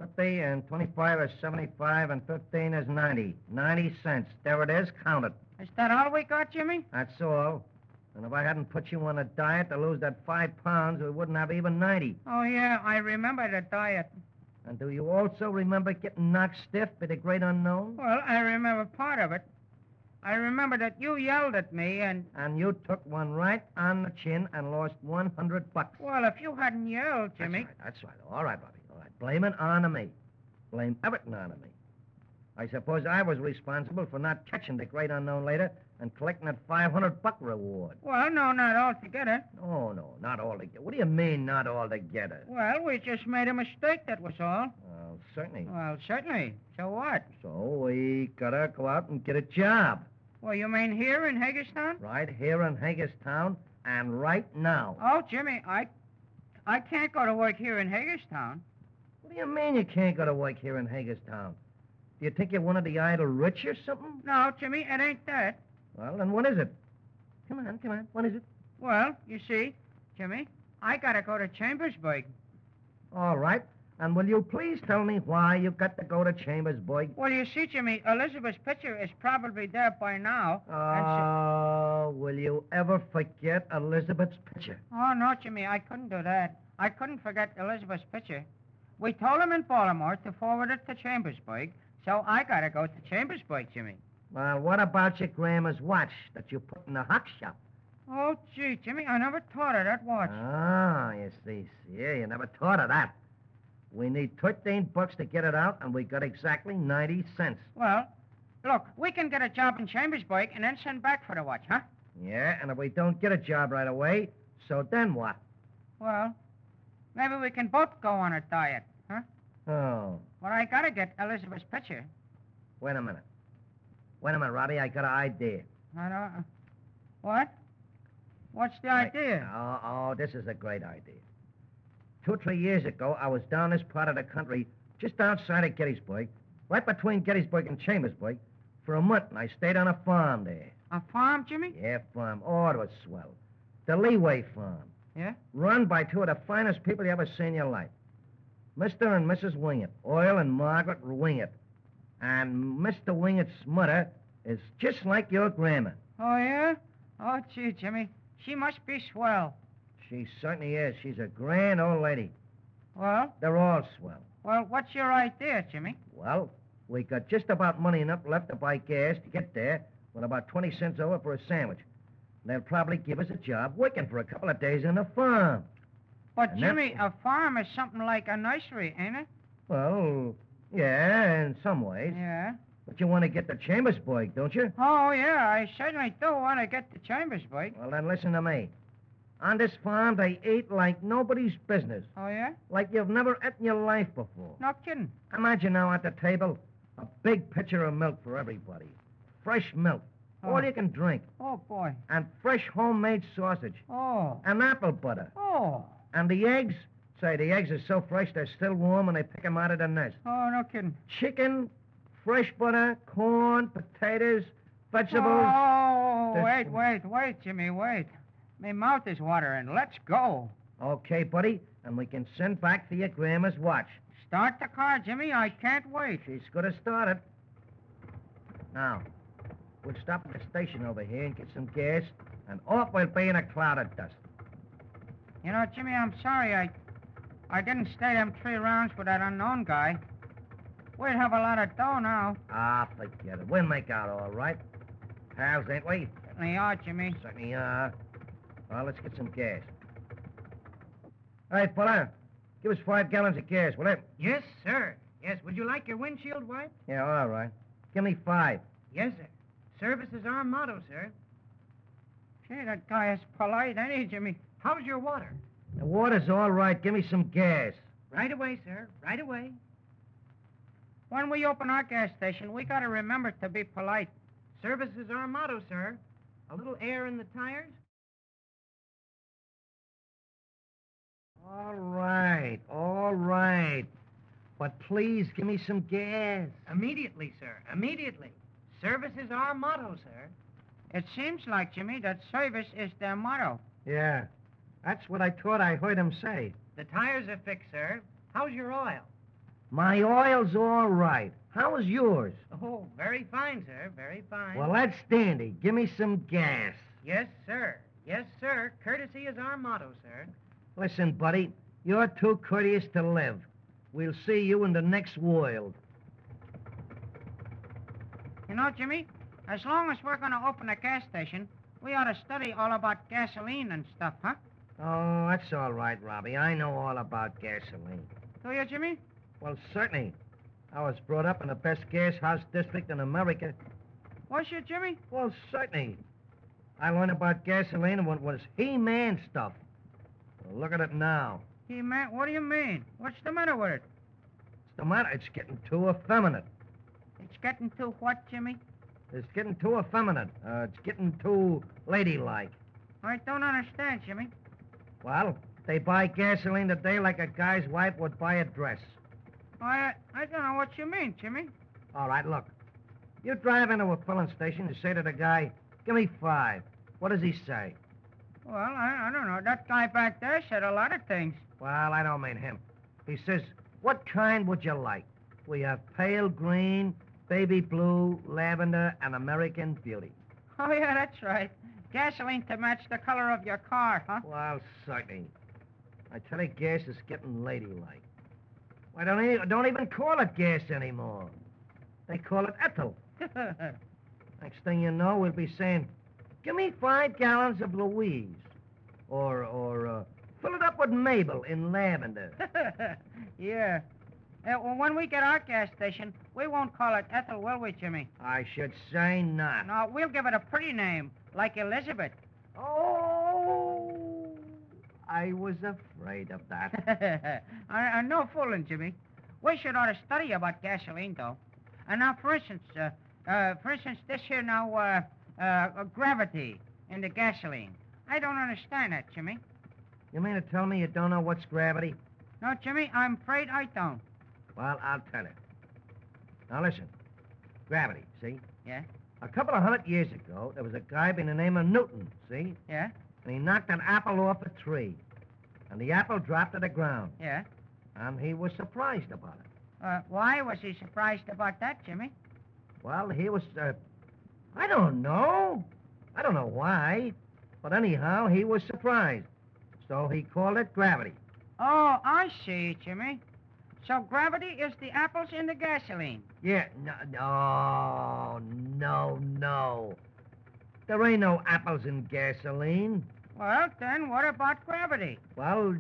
50 and 25 is 75 and 15 is 90. 90 cents. There it is. Count it. Is that all we got, Jimmy? That's all. And if I hadn't put you on a diet to lose that 5 pounds, we wouldn't have even 90. Oh, yeah, I remember the diet. And do you also remember getting knocked stiff by the great unknown? Well, I remember part of it. I remember that you yelled at me and... And you took one right on the chin and lost $100. Well, if you hadn't yelled, Jimmy... That's right. All right, Bobby. All right. Blame it on me. Blame everything on me. I suppose I was responsible for not catching the great unknown later and collecting that $500 reward. Well, no, not altogether. Oh, no, not altogether. What do you mean, not altogether? Well, we just made a mistake, that was all. Well, certainly. Well, certainly. So what? So we gotta go out and get a job. Well, you mean here in Hagerstown? Right here in Hagerstown and right now. Oh, Jimmy, I can't go to work here in Hagerstown. What do you mean you can't go to work here in Hagerstown? Do you think you're one of the idle rich or something? No, Jimmy, it ain't that. Well, then what is it? Come on. What is it? Well, you see, Jimmy, I gotta go to Chambersburg. All right. And will you please tell me why you've got to go to Chambersburg? Well, you see, Jimmy, Elizabeth's picture is probably there by now. Oh, will you ever forget Elizabeth's picture? Oh, no, Jimmy, I couldn't do that. I couldn't forget Elizabeth's picture. We told him in Baltimore to forward it to Chambersburg, so I gotta go to Chambersburg, Jimmy. Well, what about your grandma's watch that you put in the hock shop? Oh, gee, Jimmy, I never thought of that watch. Ah, you see. Yeah, you never thought of that. We need $13 to get it out, and we got exactly 90 cents. Well, look, we can get a job in Chambersburg and then send back for the watch, huh? Yeah, and if we don't get a job right away, so then what? Well, maybe we can both go on a diet, huh? Oh. Well, I gotta get Elizabeth's picture. Wait a minute, Robbie. I got an idea. I don't... What? What's the idea? Oh, this is a great idea. 2 or 3 years ago, I was down this part of the country, just outside of Gettysburg, right between Gettysburg and Chambersburg, for a month, and I stayed on a farm there. A farm, Jimmy? Yeah, farm. Oh, it was swell. The Leeway Farm. Yeah? Run by 2 of the finest people you ever seen in your life. Mr. and Mrs. Wingett, Oil and Margaret Wingett. And Mr. Wingett's mother is just like your grandma. Oh, yeah? Oh, gee, Jimmy, she must be swell. She certainly is. She's a grand old lady. Well? They're all swell. Well, what's your idea, Jimmy? Well, we got just about money enough left to buy gas to get there with about 20 cents over for a sandwich. They'll probably give us a job working for a couple of days on the farm. But, And Jimmy, a farm is something like a nursery, ain't it? Well, yeah, in some ways. Yeah. But you want to get to Chambersburg, don't you? Oh, yeah, I certainly do want to get to Chambersburg. Well, then listen to me. On this farm, they eat like nobody's business. Oh, yeah? Like you've never eaten in your life before. No kidding. Imagine now at the table, a big pitcher of milk for everybody. Fresh milk. Oh. All you can drink. Oh, boy. And fresh homemade sausage. Oh. And apple butter. Oh. And the eggs? Say, the eggs are so fresh they're still warm when they pick them out of the nest. Oh, no kidding. Chicken, fresh butter, corn, potatoes, vegetables. Oh, There's- wait, Jimmy, wait. My mouth is watering. Let's go. Okay, buddy, and we can send back for your grandma's watch. Start the car, Jimmy. I can't wait. She's going to start it. Now, we'll stop at the station over here and get some gas, and off we'll be in a cloud of dust. You know, Jimmy, I'm sorry I didn't stay them 3 rounds with that unknown guy. We'd have a lot of dough now. Ah, forget it. We'll make out all right. Pals, ain't we? Certainly are, Jimmy. Certainly are. Well, let's get some gas. All right, fella. Give us 5 gallons of gas, will it? Yes, sir. Yes, would you like your windshield wiped? Yeah, all right. Give me 5. Yes, sir. Service is our motto, sir. Gee, that guy is polite, ain't he, Jimmy? How's your water? The water's all right. Give me some gas. Right away, sir. Right away. When we open our gas station, we gotta remember to be polite. Service is our motto, sir. A little air in the tires? All right. But please give me some gas. Immediately, sir. Immediately. Service is our motto, sir. It seems like, Jimmy, that service is their motto. Yeah, that's what I thought I heard him say. The tires are fixed, sir. How's your oil? My oil's all right. How is yours? Oh, very fine, sir. Very fine. Well, that's dandy. Give me some gas. Yes, sir. Yes, sir. Courtesy is our motto, sir. Listen, buddy, you're too courteous to live. We'll see you in the next world. You know, Jimmy, as long as we're going to open a gas station, we ought to study all about gasoline and stuff, huh? Oh, that's all right, Robbie. I know all about gasoline. Do you, Jimmy? Well, certainly. I was brought up in the best gas house district in America. Was you, Jimmy? Well, certainly. I learned about gasoline when it was He-Man stuff. Well, look at it now. He-Man? What do you mean? What's the matter with it? What's the matter? It's getting too effeminate. It's getting too what, Jimmy? It's getting too effeminate. It's getting too ladylike. I don't understand, Jimmy. Well, they buy gasoline today like a guy's wife would buy a dress. I don't know what you mean, Jimmy. All right, look. You drive into a filling station, you say to the guy, give me 5. What does he say? Well, I don't know. That guy back there said a lot of things. Well, I don't mean him. He says, what kind would you like? We have pale green, baby blue, lavender, and American beauty. Oh, yeah, that's right. Gasoline to match the color of your car, huh? Well, certainly. I tell you, gas is getting ladylike. Why don't even call it gas anymore. They call it ethyl. Next thing you know, we'll be saying, give me 5 gallons of Louise. Or fill it up with Mabel in lavender. Yeah. Well, when we get our gas station, we won't call it Ethel, will we, Jimmy? I should say not. No, we'll give it a pretty name, like Elizabeth. Oh, I was afraid of that. I'm no fooling, Jimmy. We should ought to study about gasoline, though. And now, for instance, this here now, gravity in the gasoline. I don't understand that, Jimmy. You mean to tell me you don't know what's gravity? No, Jimmy, I'm afraid I don't. Well, I'll tell you. Now, listen. Gravity, see? Yeah? A couple of 100 years ago, there was a guy by the name of Newton, see? Yeah? And he knocked an apple off a tree. And the apple dropped to the ground. Yeah? And he was surprised about it. Why was he surprised about that, Jimmy? Well, he was, I don't know. I don't know why. But anyhow, he was surprised. So he called it gravity. Oh, I see, Jimmy. So gravity is the apples in the gasoline. Yeah, no. There ain't no apples in gasoline. Well, then what about gravity? Well,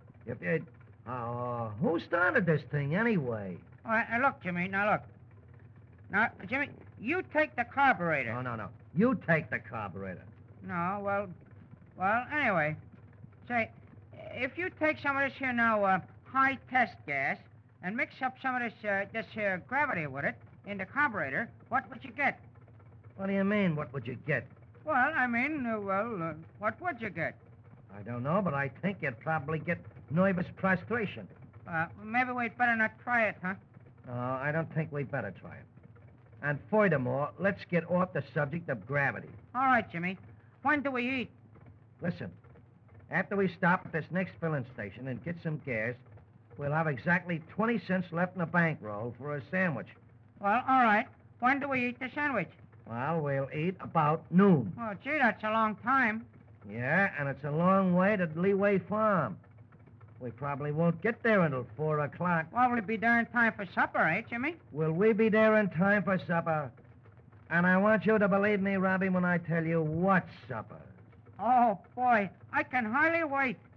who started this thing anyway? Look, Jimmy, now look. Now, Jimmy, you take the carburetor. No. You take the carburetor. No, well, anyway. Say, if you take some of this here now, high test gas, and mix up some of this here gravity with it in the carburetor, what would you get? What do you mean, what would you get? Well, I mean, what would you get? I don't know, but I think you'd probably get nervous prostration. Maybe we'd better not try it, huh? I don't think we'd better try it. And furthermore, let's get off the subject of gravity. All right, Jimmy. When do we eat? Listen, after we stop at this next filling station and get some gas, we'll have exactly 20 cents left in the bankroll for a sandwich. Well, all right. When do we eat the sandwich? Well, we'll eat about noon. Oh, gee, that's a long time. Yeah, and it's a long way to Leeway Farm. We probably won't get there until 4 o'clock. Well, we'll be there in time for supper, eh, Jimmy? Will we be there in time for supper? And I want you to believe me, Robbie, when I tell you what supper. Oh, boy, I can hardly wait.